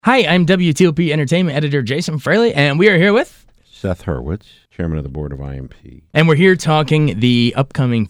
Hi, I'm WTOP Entertainment Editor Jason Fraley, and we are here with... Seth Hurwitz, Chairman of the Board of IMP. And we're here talking the upcoming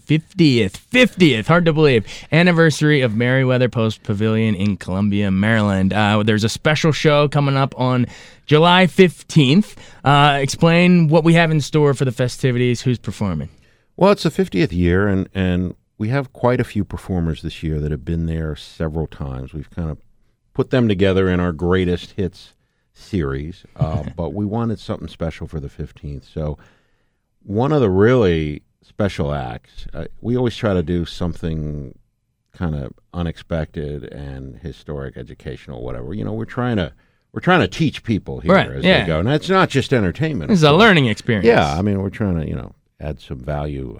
50th, hard to believe, anniversary of Merriweather Post Pavilion in Columbia, Maryland. There's a special show coming up on July 15th. Explain what we have in store for the festivities, who's performing. Well, it's the 50th year, and we have quite a few performers this year that have been there several times. We've kind of put them together in our greatest hits series, but we wanted something special for the 15th. So one of the really special acts, we always try to do something kind of unexpected and historic, educational, whatever. You know, we're trying to teach people here as they go. And it's not just entertainment. It's a learning experience. Yeah, I mean, we're trying to, add some value.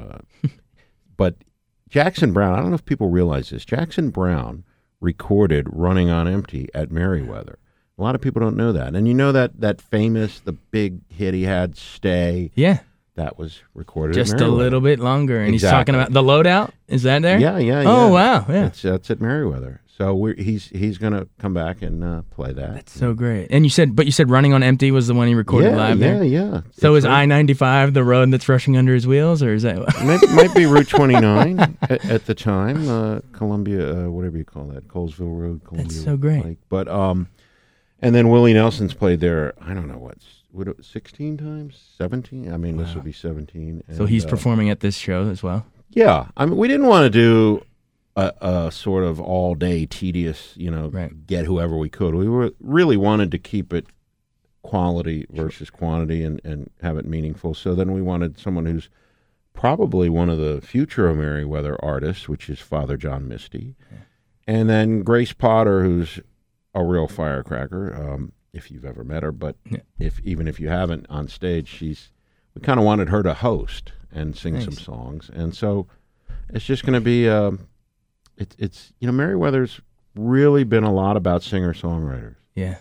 But Jackson Browne, I don't know if people realize this, Jackson Browne recorded Running on Empty at Merriweather. A lot of people don't know that. And you know that famous, the big hit he had, Stay? Yeah. That was recorded just at Merriweather. a little bit longer. And Exactly. He's talking about the loadout. Is that there? Yeah. Oh, wow. Yeah. That's at Merriweather. So he's going to come back and play that. That's so great. And you said Running on Empty was the one he recorded live there? Yeah. So is I-95 the road that's rushing under his wheels, or is that... might be Route 29 at the time, Columbia, whatever you call that, Colesville Road, Columbia. That's so great. Lake. But, and then Willie Nelson's played there, I don't know, 16 times? 17? I mean, This will be 17. And, so he's performing at this show as well? Yeah. I mean, we didn't want to do a sort of all-day tedious, get whoever we could. We really wanted to keep it quality versus quantity and have it meaningful. So then we wanted someone who's probably one of the future of Merriweather artists, which is Father John Misty. Yeah. And then Grace Potter, who's a real firecracker, if you've ever met her. But even if you haven't on stage, we kind of wanted her to host and sing some songs. And so it's just going to be... It's Merriweather's really been a lot about singer-songwriters. Yeah.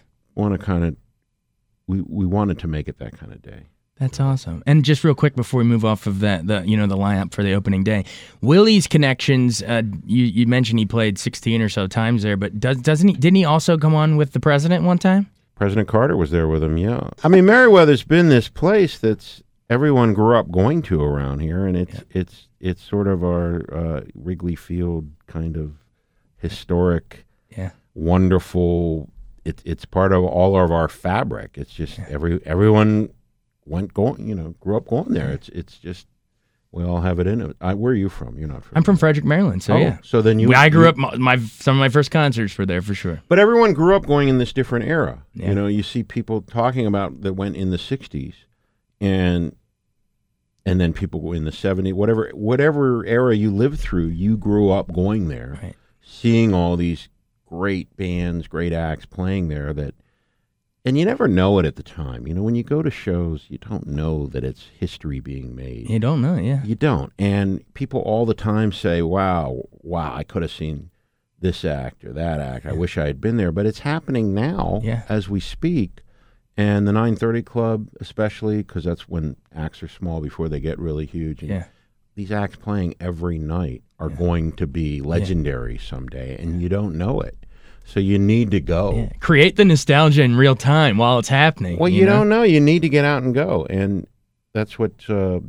We wanted to make it that kind of day. That's awesome. And just real quick before we move off of that, the lineup for the opening day, Willie's connections. You mentioned he played 16 or so times there, but didn't he also come on with the president one time? President Carter was there with him. Yeah. I mean, Merriweather's been this place that's everyone grew up going to around here, and it's sort of our Wrigley Field kind of historic, wonderful. It's part of all of our fabric. It's just everyone grew up going there. It's just we all have it in it. Where are you from? You're not from. I'm from Frederick, Maryland. So yeah. So then I grew up. Some of my first concerts were there for sure. But everyone grew up going in this different era. Yeah. You see people talking about that went in the '60s, and then people go in the '70s. Whatever era you lived through, you grew up going there, seeing all these great bands, great acts playing there. And you never know it at the time. When you go to shows, you don't know that it's history being made. You don't know, yeah. You don't. And people all the time say, wow, I could have seen this act or that act. I wish I had been there. But it's happening now as we speak. And the 930 Club, especially, because that's when acts are small before they get really huge. And these acts playing every night are going to be legendary someday, and you don't know it. So you need to go. Yeah. Create the nostalgia in real time while it's happening. Well, you don't know. You need to get out and go. And that's what, God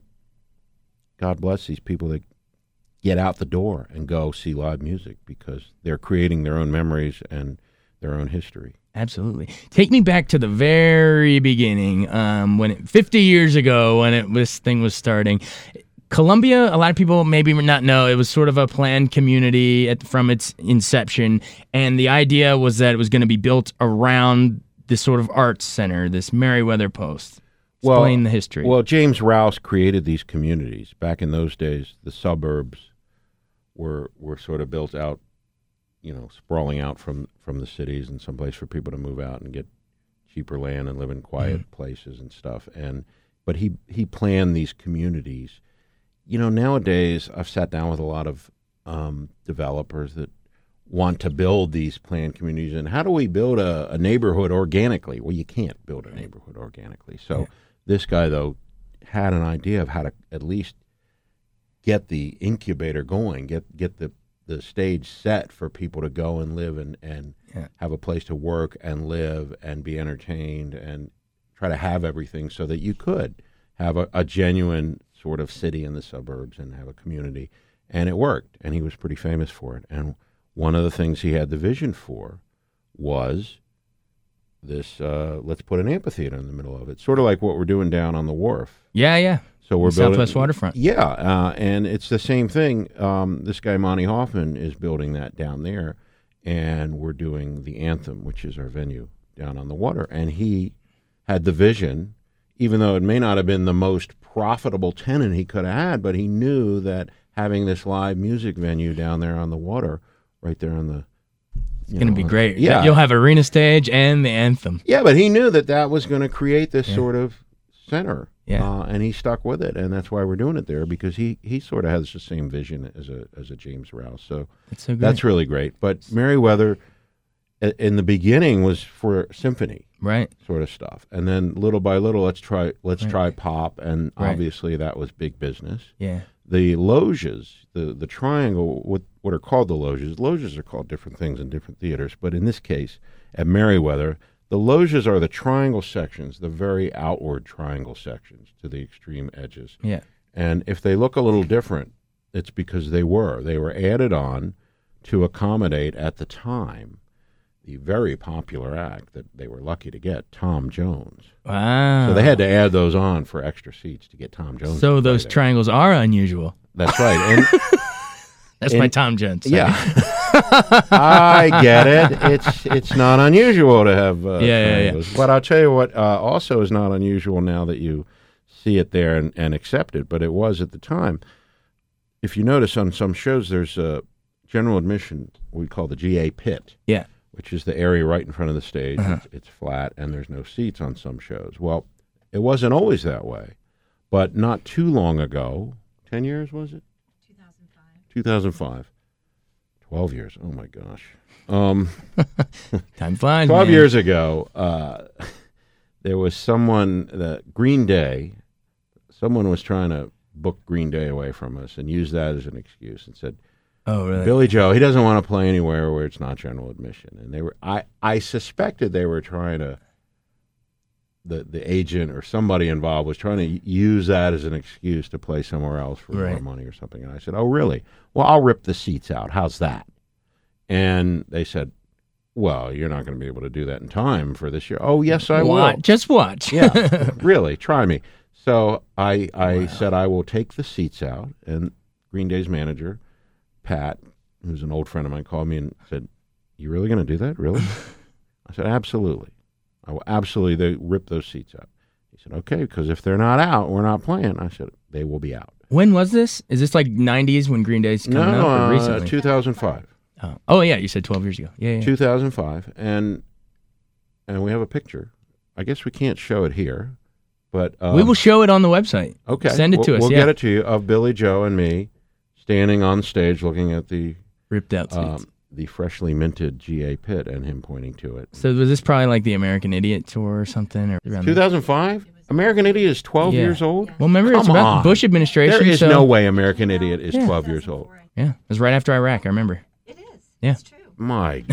bless these people that get out the door and go see live music, because they're creating their own memories and their own history. Absolutely. Take me back to the very beginning, 50 years ago when this thing was starting. Columbia, a lot of people maybe not know, it was sort of a planned community from its inception, and the idea was that it was going to be built around this sort of arts center, this Merriweather Post. Explain the history. Well, James Rouse created these communities. Back in those days, the suburbs were sort of built out, sprawling out from the cities, and someplace for people to move out and get cheaper land and live in quiet places and stuff. But he planned these communities. Nowadays, I've sat down with a lot of developers that want to build these planned communities. And how do we build a neighborhood organically? Well, you can't build a neighborhood organically. So this guy, though, had an idea of how to at least get the incubator going, get the the stage set for people to go and live and have a place to work and live and be entertained and try to have everything so that you could have a genuine sort of city in the suburbs and have a community. And it worked, and he was pretty famous for it. And one of the things he had the vision for was this, let's put an amphitheater in the middle of it, sort of like what we're doing down on the wharf. Yeah. So we're building Southwest Waterfront. Yeah, and it's the same thing. This guy, Monty Hoffman, is building that down there, and we're doing the Anthem, which is our venue down on the water. And he had the vision, even though it may not have been the most profitable tenant he could have had, but he knew that having this live music venue down there on the water, right there on the... It's going to be great. Yeah. You'll have arena stage and the Anthem. Yeah, but he knew that was going to create this sort of center. Yeah. And he stuck with it, and that's why we're doing it there, because he sort of has the same vision as a James Rouse. So that's really great. But Merriweather, in the beginning, was for symphony, right, sort of stuff, and then little by little, let's try pop, and obviously that was big business. Yeah. The loges, the triangle, what are called the loges. Loges are called different things in different theaters, but in this case, at Merriweather, the loges are the triangle sections, the very outward triangle sections to the extreme edges. Yeah. And if they look a little different, it's because they were added on to accommodate, at the time, the very popular act that they were lucky to get, Tom Jones. Wow. So they had to add those on for extra seats to get Tom Jones. So those triangles are unusual. That's right. And that's my Tom Jones. Yeah. I get it. It's not unusual to have triangles. But I'll tell you what also is not unusual now that you see it there and accept it, but it was at the time. If you notice on some shows, there's a general admission we call the GA pit. Yeah. Which is the area right in front of the stage. It's flat, and there's no seats on some shows. Well, it wasn't always that way. But not too long ago, 10 years was it? 2005. 12 years. Oh, my gosh. Time flies, 12 man. years ago, there was Green Day, someone was trying to book Green Day away from us and use that as an excuse and said, oh, really? Billy Joe, he doesn't want to play anywhere where it's not general admission. And I suspected they were trying to, the agent or somebody involved was trying to use that as an excuse to play somewhere else for more money or something. And I said, oh, really? Well, I'll rip the seats out. How's that? And they said, well, you're not going to be able to do that in time for this year. Oh, yes, I will. Just watch. Yeah, really, try me. So I said, I will take the seats out. And Green Day's manager, Pat, who's an old friend of mine, called me and said, you really going to do that? Really? I said, absolutely. I will absolutely rip those seats out. He said, okay, because if they're not out, we're not playing. I said, they will be out. When was this? Is this like 90s when Green Day's coming up, or recently? 2005. Oh, yeah, you said 12 years ago. Yeah. 2005, and we have a picture. I guess we can't show it here, but... we will show it on the website. Okay. Send it to us, We'll get it to you, of Billy Joe and me standing on stage looking at the... ripped out seats. The freshly minted GA pit and him pointing to it. So was this probably like the American Idiot tour or something? Or 2005? American Idiot is 12 years old? Well, remember, it's about the Bush administration. There is no way American Idiot is 12 years old. Yeah, it was right after Iraq, I remember. It is. Yeah. It's true. My.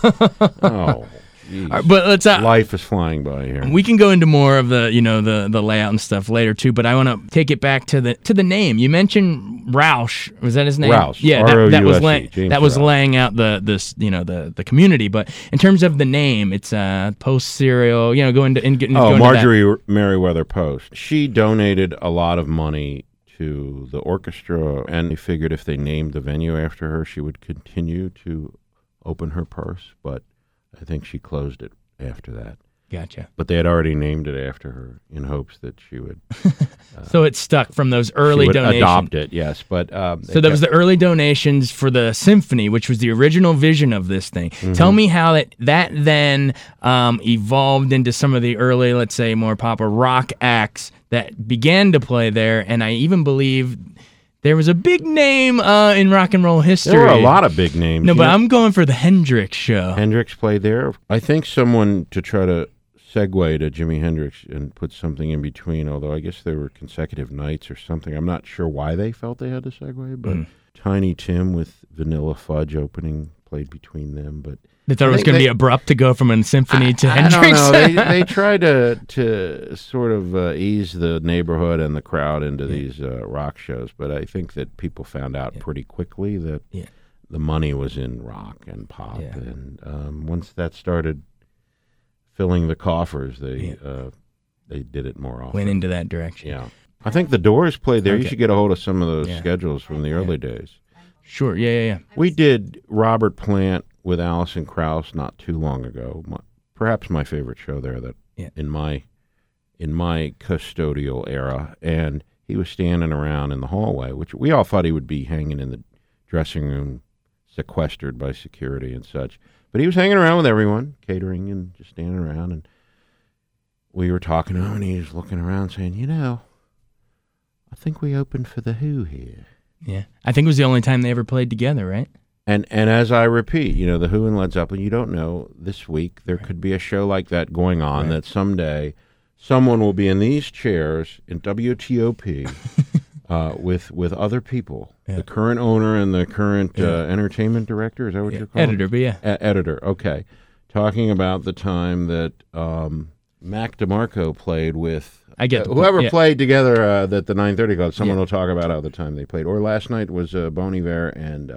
Oh, Right, but let's life is flying by here. We can go into more of the the layout and stuff later too, but I want to take it back to the name. You mentioned Roush. Was that his name? Roush. Yeah, that was Roush. laying out the community. But in terms of the name, it's Post Serial. Go into Marjorie Merriweather Post. She donated a lot of money to the orchestra, and they figured if they named the venue after her, she would continue to open her purse, but I think she closed it after that. Gotcha. But they had already named it after her in hopes that she would... so it stuck from those early donations. Adopt it, yes. But so there was the early donations for the symphony, which was the original vision of this thing. Mm-hmm. Tell me how that then evolved into some of the early, let's say, more pop or rock acts that began to play there, and I even believe... there was a big name in rock and roll history. There were a lot of big names. No, but I'm going for the Hendrix show. Hendrix played there. I think someone, to try to segue to Jimi Hendrix and put something in between, although I guess there were consecutive nights or something. I'm not sure why they felt they had to segue, but Tiny Tim with Vanilla Fudge opening played between them, but they thought it was going to be abrupt to go from a symphony to Hendrix. I don't know. They tried to sort of ease the neighborhood and the crowd into these rock shows, but I think that people found out pretty quickly that the money was in rock and pop, and once that started filling the coffers, they did it more often. Went into that direction. Yeah. I think the Doors played there. Okay. You should get a hold of some of those schedules from the early days. Sure, yeah. We did Robert Plant with Alison Krauss not too long ago. Perhaps my favorite show there in my custodial era. And he was standing around in the hallway, which we all thought he would be hanging in the dressing room, sequestered by security and such. But he was hanging around with everyone, catering and just standing around. And we were talking to him, and he was looking around saying, I think we opened for The Who here. Yeah. I think it was the only time they ever played together, right? And as I repeat, The Who and Led Zeppelin, you don't know, this week there could be a show like that going on that someday someone will be in these chairs in WTOP with other people. The current owner and the current entertainment director, is that what you're calling Editor, but editor, okay. Talking about the time that Mac DeMarco played with whoever played together at the 930 Club. Someone will talk about how the time they played. Or last night was Bon Iver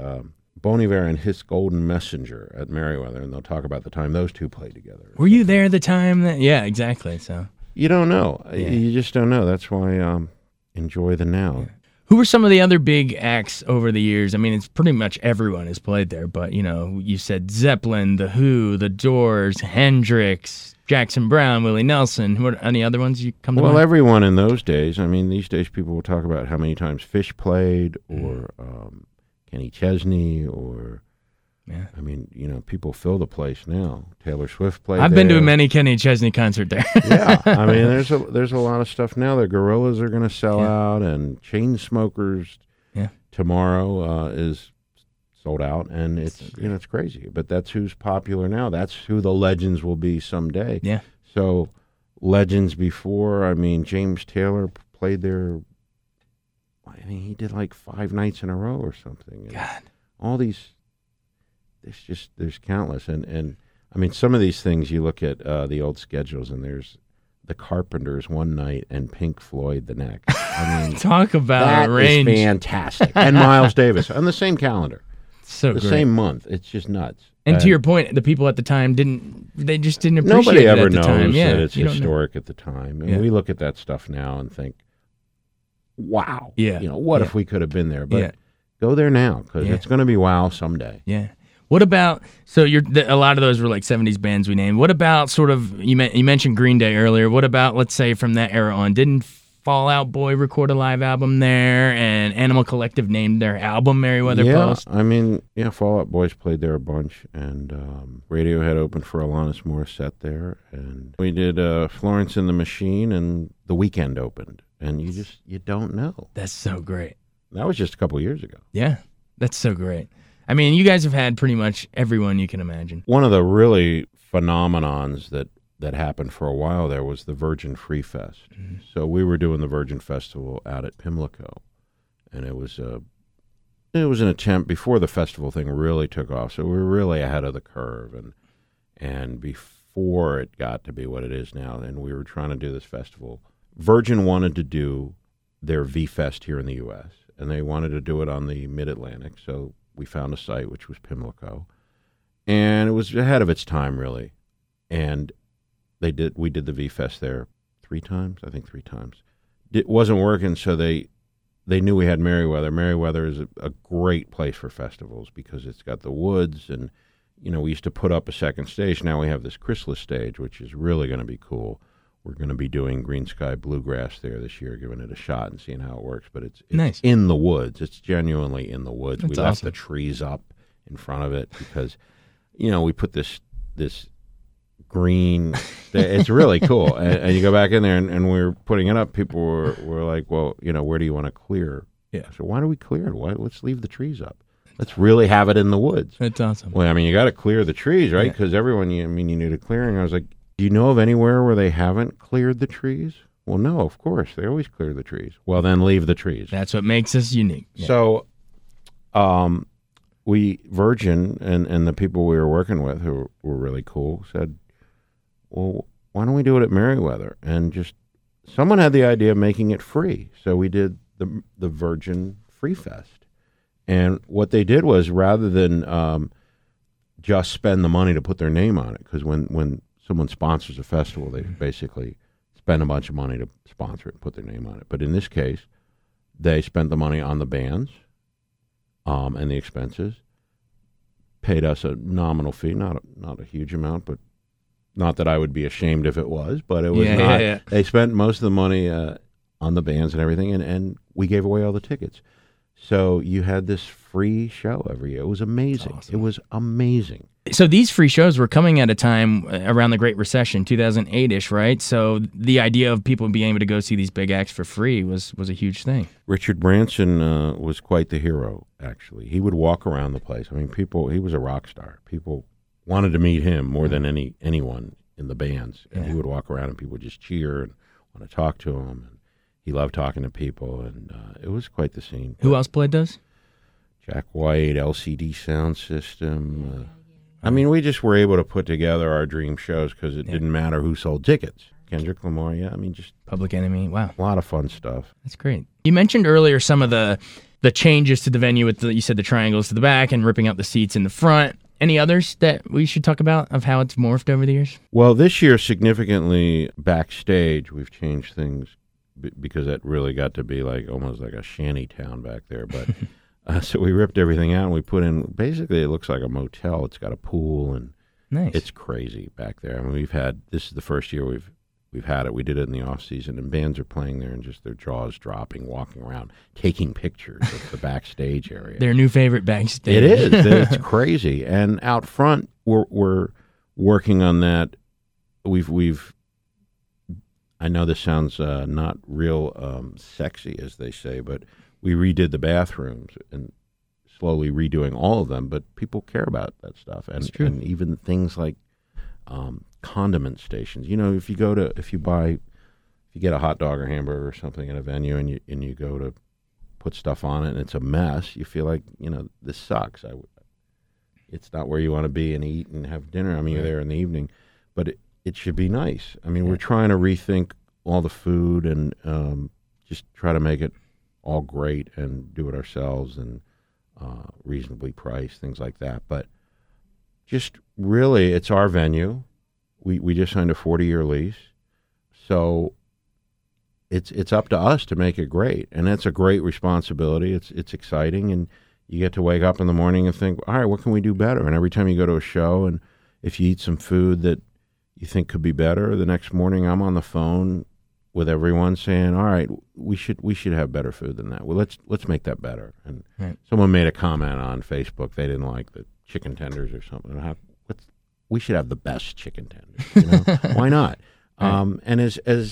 and His Golden Messenger at Merriweather, and they'll talk about the time those two played together. Were you there the time that? Yeah, exactly. So you don't know. You just don't know. That's why enjoy the now. Yeah. Who were some of the other big acts over the years? I mean, it's pretty much everyone has played there, but you said Zeppelin, The Who, The Doors, Hendrix, Jackson Browne, Willie Nelson. What, any other ones you come to mind? Well, everyone in those days. I mean, these days people will talk about how many times Fish played, or Kenny Chesney, or I mean, people fill the place now. Taylor Swift played. I've been to a many Kenny Chesney concert there. Yeah, I mean, there's a lot of stuff now. The Gorillaz are going to sell out, and Chainsmokers tomorrow is sold out, and it's it's crazy. But that's who's popular now. That's who the legends will be someday. Yeah. So legends before. I mean, James Taylor played there. I mean, he did like 5 nights in a row or something. And God, all these. There's countless, and I mean, some of these things you look at the old schedules, and there's the Carpenters one night and Pink Floyd the next. I mean, talk about that range. Is fantastic. And Miles Davis on the same calendar, so the great. Same month. It's just nuts. And to your point, the people at the time just didn't appreciate nobody it ever at the knows time. that it's historic at the time, and we look at that stuff now and think, wow, what if we could have been there? But go there now, because it's going to be wow someday. Yeah. What about, so a lot of those were like 70s bands we named. What about sort of, you mentioned Green Day earlier. What about, let's say, from that era on? Didn't Fall Out Boy record a live album there, and Animal Collective named their album Merriweather Post? I mean, Fall Out Boys played there a bunch, and Radiohead opened for Alanis Morissette there, and we did Florence and the Machine, and The Weeknd opened, and you don't know. That's so great. That was just a couple years ago. Yeah, that's so great. I mean, you guys have had pretty much everyone you can imagine. One of the really phenomenons that happened for a while there was the Virgin Free Fest. Mm-hmm. So we were doing the Virgin Festival out at Pimlico, and it was an attempt before the festival thing really took off. So we were really ahead of the curve, and before it got to be what it is now, and we were trying to do this festival. Virgin wanted to do their V-Fest here in the U.S., and they wanted to do it on the Mid-Atlantic, so we found a site, which was Pimlico, and it was ahead of its time, really. And we did the V-Fest there 3 times. It wasn't working, so they knew we had Merriweather. Merriweather is a great place for festivals because it's got the woods, and we used to put up a second stage. Now we have this Chrysalis stage, which is really going to be cool. We're going to be doing Green Sky Bluegrass there this year, giving it a shot and seeing how it works. But it's nice. In the woods. It's genuinely in the woods. That's we left awesome. the trees up in front of it because, we put this green. It's really cool. And you go back in there, and we were putting it up. People were like, well, where do you want to clear? Yeah. So why do we clear it? Let's leave the trees up. Let's really have it in the woods. That's awesome. Well, I mean, you got to clear the trees, right? Because everyone, you need a clearing. I was like, do you know of anywhere where they haven't cleared the trees? Well, no, of course. They always clear the trees. Well, then leave the trees. That's what makes us unique. Yeah. So Virgin and the people we were working with who were really cool said, well, why don't we do it at Merriweather? And just someone had the idea of making it free. So we did the Virgin Free Fest. And what they did was, rather than just spend the money to put their name on it, because when someone sponsors a festival, they basically spend a bunch of money to sponsor it and put their name on it. But in this case, they spent the money on the bands and the expenses, paid us a nominal fee, not a huge amount, but not that I would be ashamed if it was, but it was not. Yeah. They spent most of the money on the bands and everything, and we gave away all the tickets. So you had this free show every year. It was amazing. Awesome. It was amazing. So these free shows were coming at a time around the Great Recession, 2008-ish, right? So the idea of people being able to go see these big acts for free was a huge thing. Richard Branson was quite the hero, actually. He would walk around the place. I mean, he was a rock star. People wanted to meet him more than anyone in the bands. And he would walk around and people would just cheer and want to talk to him. And he loved talking to people, and it was quite the scene. Who else played those? Jack White, LCD Sound System. I mean, we just were able to put together our dream shows because it didn't matter who sold tickets. Kendrick Lamar, I mean, just Public Enemy. Wow, a lot of fun stuff. That's great. You mentioned earlier some of the changes to the venue with you said the triangles to the back and ripping out the seats in the front. Any others that we should talk about of how it's morphed over the years? Well, this year significantly backstage, we've changed things because it really got to be like almost like a shanty town back there. But so we ripped everything out and we put in, basically it looks like a motel. It's got a pool and it's crazy back there. I mean, this is the first year we've had it. We did it in the off season, and bands are playing there and just their jaws dropping, walking around, taking pictures of the backstage area. Their new favorite backstage. It is. It's crazy. And out front, we're working on that. We've I know this sounds not real sexy, as they say, but we redid the bathrooms and slowly redoing all of them. But people care about that stuff, and even things like condiment stations. You know, if you get a hot dog or hamburger or something at a venue, and you go to put stuff on it, and it's a mess, you feel like, this sucks. It's not where you want to be and eat and have dinner. I mean, you're there in the evening, but it should be nice. I mean, we're trying to rethink all the food and just try to make it all great and do it ourselves and reasonably priced, things like that. But just really, it's our venue. We just signed a 40-year lease, so it's up to us to make it great, and it's a great responsibility. It's exciting, and you get to wake up in the morning and think, all right, what can we do better? And every time you go to a show, and if you eat some food that you think could be better, the next morning I'm on the phone with everyone saying, all right, we should have better food than that. Well, let's make that better. And someone made a comment on Facebook, they didn't like the chicken tenders or something. We should have the best chicken tenders. Why not? And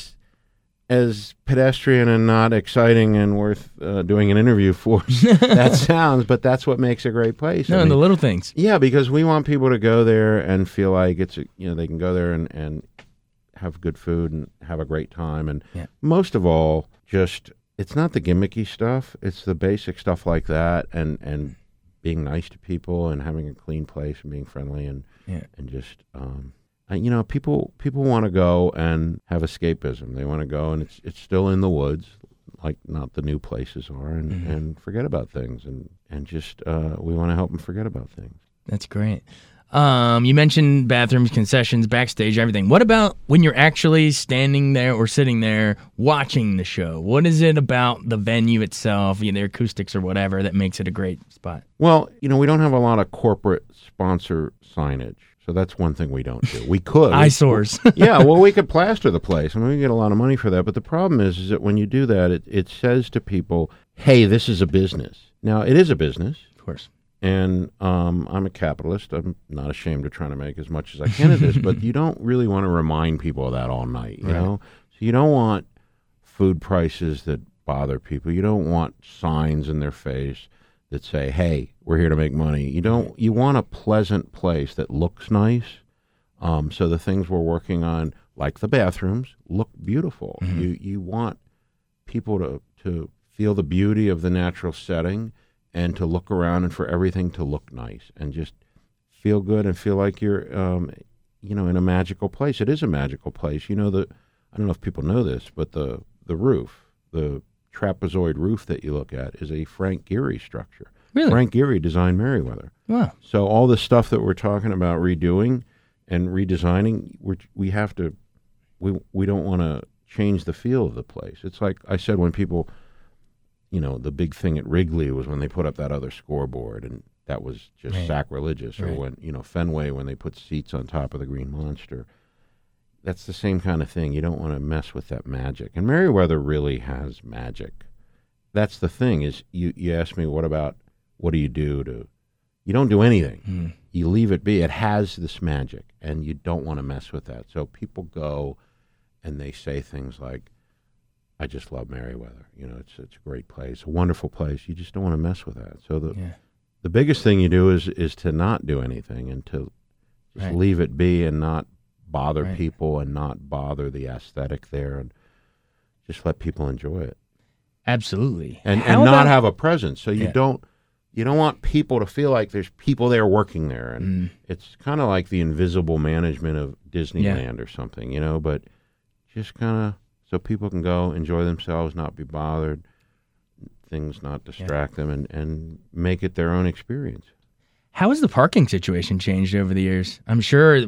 as pedestrian and not exciting and worth doing an interview for, that sounds, but that's what makes a great place. And the little things. Yeah, because we want people to go there and feel like they can go there and have good food and have a great time. And most of all, just, it's not the gimmicky stuff. It's the basic stuff like that and being nice to people and having a clean place and being friendly and just, people want to go and have escapism. They want to go and it's still in the woods, like not the new places are, and forget about things and just we want to help them forget about things. That's great. You mentioned bathrooms, concessions, backstage, everything. What about when you're actually standing there or sitting there watching the show? What is it about the venue itself, the acoustics or whatever, that makes it a great spot? Well, we don't have a lot of corporate sponsor signage. So that's one thing we don't do. We could. Eyesores. Yeah, well, we could plaster the place. I mean, we get a lot of money for that. But the problem is that when you do that, it says to people, hey, this is a business. Now, it is a business. Of course. And I'm a capitalist. I'm not ashamed of trying to make as much as I can of this. But you don't really want to remind people of that all night, you know? So you don't want food prices that bother people. You don't want signs in their face that say, hey, we're here to make money. You want a pleasant place that looks nice. So the things we're working on, like the bathrooms, look beautiful. You want people to feel the beauty of the natural setting and to look around and for everything to look nice and just feel good and feel like you're, in a magical place. It is a magical place. I don't know if people know this, but the roof, the trapezoid roof that you look at is a Frank Gehry structure. Really? Frank Gehry designed Merriweather. Wow. So all the stuff that we're talking about redoing and redesigning, we don't want to change the feel of the place. It's like I said, when people, the big thing at Wrigley was when they put up that other scoreboard, and that was just sacrilegious. Or when, Fenway, when they put seats on top of the Green Monster. That's the same kind of thing. You don't want to mess with that magic. And Merriweather really has magic. That's the thing is you ask me, what do you do you don't do anything. You leave it be. It has this magic, and you don't want to mess with that. So people go and they say things like, I just love Merriweather. It's a great place, a wonderful place. You just don't want to mess with that. So the biggest thing you do is to not do anything and to just leave it be and not bother people and not bother the aesthetic there, and just let people enjoy it. Absolutely. And not have a presence. So you don't want people to feel like there's people there working there. And it's kind of like the invisible management of Disneyland or something, but just kind of so people can go enjoy themselves, not be bothered, things not distract them, and make it their own experience. How has the parking situation changed over the years? I'm sure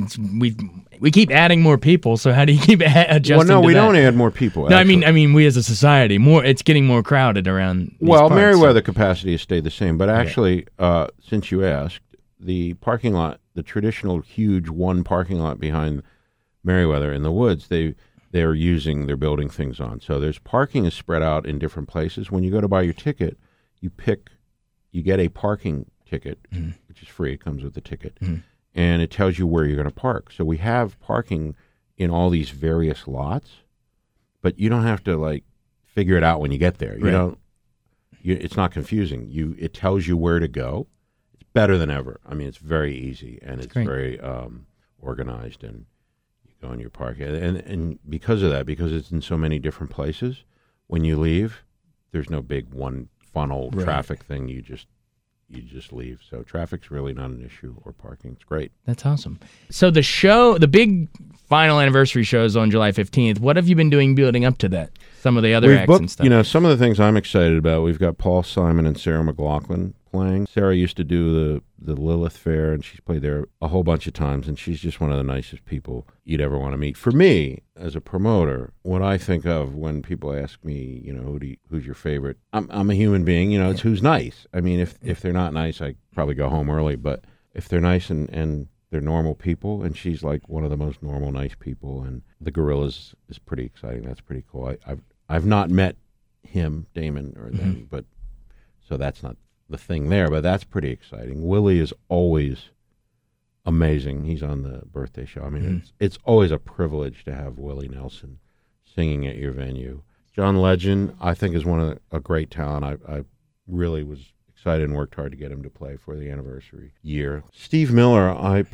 we keep adding more people. So how do you keep adjusting? Well, no, to we that? don't add more people. No, I mean, we as a society, it's getting more crowded around. Well, Merriweather capacity has stayed the same, but actually, since you asked, the parking lot, the traditional huge one parking lot behind Merriweather in the woods, they're building things on. So there's parking is spread out in different places. When you go to buy your ticket, you get a parking ticket, which is free. It comes with the ticket, and it tells you where you're going to park. So we have parking in all these various lots, but you don't have to figure it out when you get there. It's not confusing. It tells you where to go. It's better than ever. I mean, it's very easy, and it's very organized, and you go in your park. And because of that, because it's in so many different places, when you leave, there's no big one funnel traffic thing. You just leave. So traffic's really not an issue, or parking. It's great. That's awesome. So the big final anniversary show is on July 15th. What have you been doing building up to that? Some of the other acts and stuff. Some of the things I'm excited about. We've got Paul Simon and Sarah McLachlan playing. Sarah used to do the Lilith Fair, and she's played there a whole bunch of times, and she's just one of the nicest people you'd ever want to meet. For me, as a promoter, what I think of when people ask me, who's your favorite, I'm a human being, it's who's nice. I mean, if they're not nice, I probably go home early, but if they're nice and they're normal people, and she's like one of the most normal, nice people, and the Gorillas is pretty exciting. That's pretty cool. I've not met him, Damon, or them, but so that's not the thing there, but that's pretty exciting. Willie is always amazing. He's on the birthday show. I mean, it's always a privilege to have Willie Nelson singing at your venue. John Legend, I think, is a great talent. I really was excited and worked hard to get him to play for the anniversary year. Steve Miller,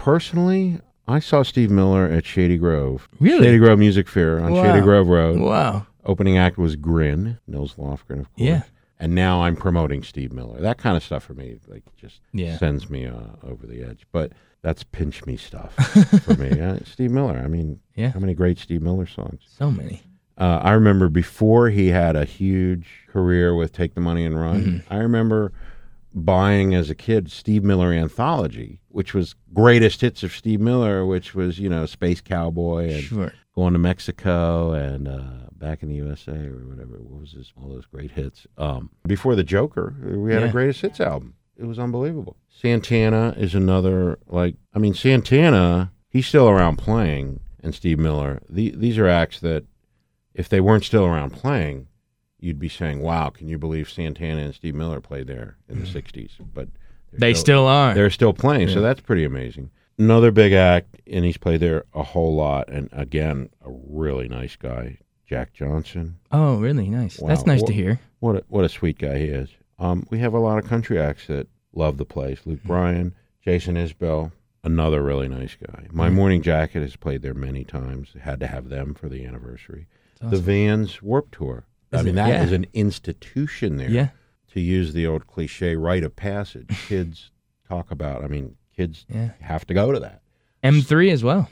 I saw Steve Miller at Shady Grove. Really? Shady Grove Music Fair on Shady Grove Road. Wow. Opening act was Grin, Nils Lofgren, of course. Yeah. And now I'm promoting Steve Miller. That kind of stuff for me, just sends me over the edge. But that's pinch me stuff for me. Steve Miller. I mean, how many great Steve Miller songs? So many. I remember before he had a huge career with Take the Money and Run, I remember buying as a kid Steve Miller Anthology, which was greatest hits of Steve Miller, which was, Space Cowboy and Going to Mexico and Back in the USA or whatever. What was this? All those great hits. Before the Joker, we had a greatest hits album. It was unbelievable. Santana is another, Santana, he's still around playing, and Steve Miller. These are acts that, if they weren't still around playing, you'd be saying, wow, can you believe Santana and Steve Miller played there in the 60s? But they still are. They're still playing, so that's pretty amazing. Another big act, and he's played there a whole lot, and again, a really nice guy, Jack Johnson. Oh, really nice. Wow. That's nice to hear. What a sweet guy he is. We have a lot of country acts that love the place. Luke Bryan, Jason Isbell, another really nice guy. My Morning Jacket has played there many times. Had to have them for the anniversary. Awesome. The Vans Warped Tour. That is an institution there. Yeah. to use the old cliche rite of passage. Kids talk about, kids have to go to that. M3 as well.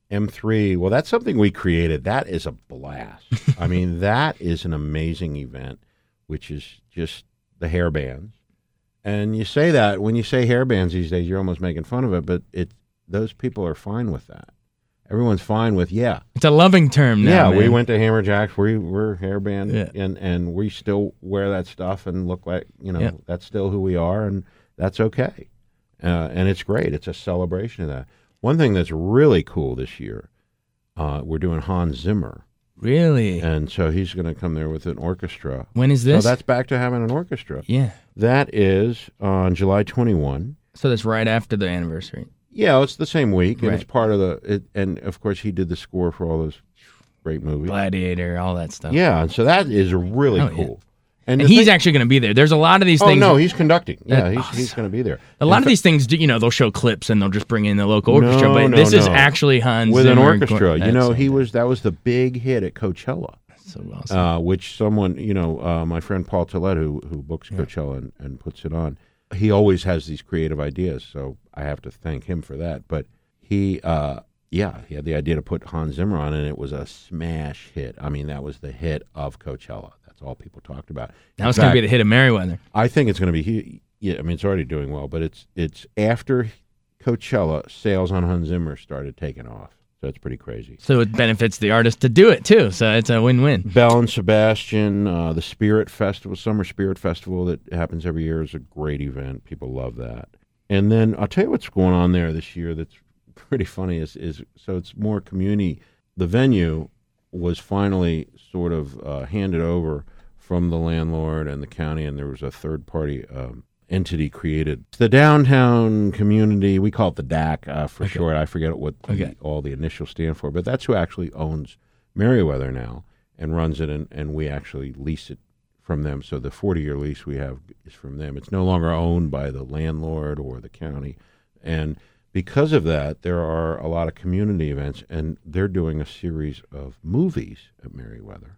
M3, well, that's something we created. That is a blast. That is an amazing event, which is just the hair bands. And you say that, when you say hair bands these days, you're almost making fun of it, but those people are fine with that. Everyone's fine with, It's a loving term now. Yeah, man. we went to Hammerjacks. We're hairband, and we still wear that stuff and look like, that's still who we are, and that's okay. And it's great. It's a celebration of that. One thing that's really cool this year, we're doing Hans Zimmer. Really? And so he's going to come there with an orchestra. When is this? So that's back to having an orchestra. Yeah. That is on July 21. So that's right after the anniversary. Yeah, it's the same week, and Right. it's part of and of course he did the score for all those great movies. Gladiator, all that stuff. Yeah, and so that is really cool. And he's actually going to be there. There's a lot of these things. Oh, no, he's conducting. Yeah, That's he's awesome. going to be there. A lot of these things, they'll show clips and they'll just bring in the local orchestra. But this is actually Hans with an Zimmer orchestra. That was the big hit at Coachella. So awesome. Which someone, my friend Paul Tillett, who books Coachella and puts it on, he always has these creative ideas. So I have to thank him for that. But he had the idea to put Hans Zimmer on, and it was a smash hit. That was the hit of Coachella. That's all people talked about. Now it's going to be the hit of Merriweather. I think it's going to be. It's already doing well, but it's after Coachella, sales on Hans Zimmer started taking off. So it's pretty crazy. So it benefits the artist to do it too. So it's a win-win. Belle and Sebastian, the Spirit Festival, Summer Spirit Festival that happens every year is a great event. People love that. And then I'll tell you what's going on there this year that's pretty funny is so it's more community. The venue was finally sort of handed over from the landlord and the county, and there was a third-party entity created. The downtown community, we call it the DAC for short. I forget what all the initials stand for, but that's who actually owns Merriweather now and runs it, and we actually lease it from them. So the 40-year lease we have is from them. It's no longer owned by the landlord or the county, and because of that, there are a lot of community events, and they're doing a series of movies at Merriweather.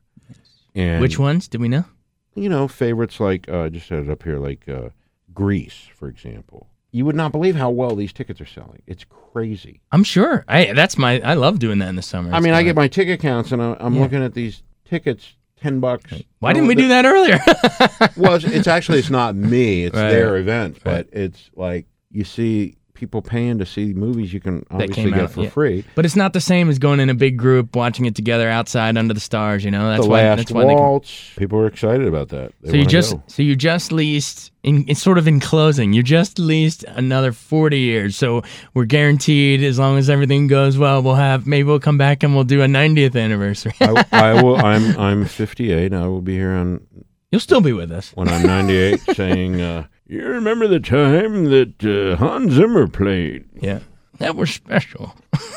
And which ones? Do we know? Favorites like, just set it up here, like Grease, for example. You would not believe how well these tickets are selling. It's crazy. I'm sure. I love doing that in the summer. I get my ticket counts, and I'm looking at these tickets, $10. Why didn't we do that earlier? Well, it's not me. It's their event, but it's like you see people paying to see movies you can obviously get for free. But it's not the same as going in a big group, watching it together outside under the stars. That's the Last Waltz. People are excited about that. So you just leased. It's sort of in closing. You just leased another 40 years. So we're guaranteed, as long as everything goes well, we'll come back and we'll do a 90th anniversary. I will. I'm 58. I will be here on. You'll still be with us when I'm 98, saying. You remember the time that Hans Zimmer played? Yeah, that was special.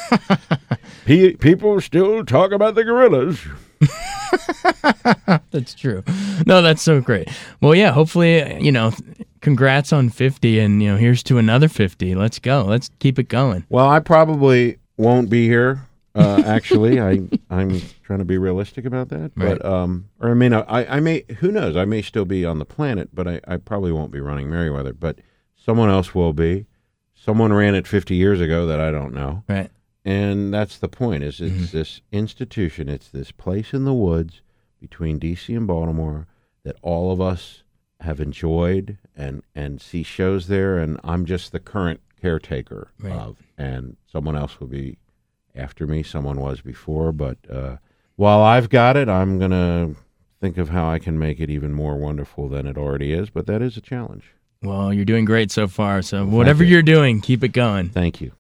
People still talk about the Gorillas. That's true. No, that's so great. Well, yeah, hopefully, congrats on 50, and, here's to another 50. Let's go. Let's keep it going. Well, I probably won't be here. Actually, I'm trying to be realistic about that, right. But or I may not. I may. Who knows? I may still be on the planet, but I probably won't be running Merriweather. But someone else will be. Someone ran it 50 years ago that I don't know. Right. And that's the point. It's this institution. It's this place in the woods between D.C. and Baltimore that all of us have enjoyed and see shows there. And I'm just the current caretaker of, and someone else will be after me. Someone was before, but while I've got it, I'm going to think of how I can make it even more wonderful than it already is, but that is a challenge. Well, you're doing great so far, so whatever you're doing, keep it going. Thank you.